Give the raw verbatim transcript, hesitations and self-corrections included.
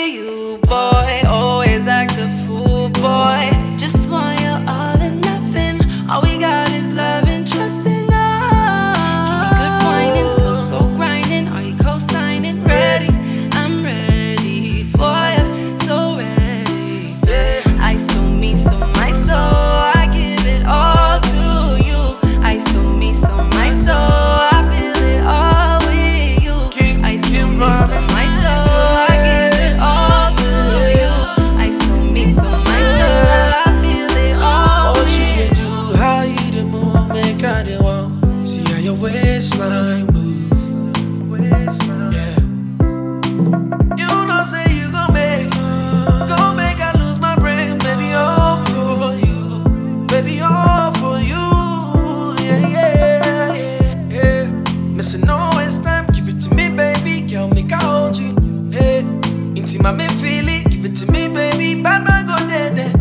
you, boy. Always act a fool, boy. Just want you all and nothing. All we got is love and trust in us. Give me good whining, slow, slow grinding. Are you co-signing? Ready? I'm ready for you, so ready. I so me, so my soul. I give it all to you. I so me, so my soul. I feel it all with you. I so me, so my soul. I give it all to you. I so me, so my soul. I feel it all What with you you. dey do? How you dey move? Make I dey want. See how your waistline move. Yeah. You know say you gon' make, gon' make I lose my brain, baby. All for you, baby. All for you. Yeah, yeah, yeah. yeah. Missing no waste time. Give it to me, baby. Girl, make I hold you. Hey, intima me feel it. Give it to me, baby. Bad man go dead, dead.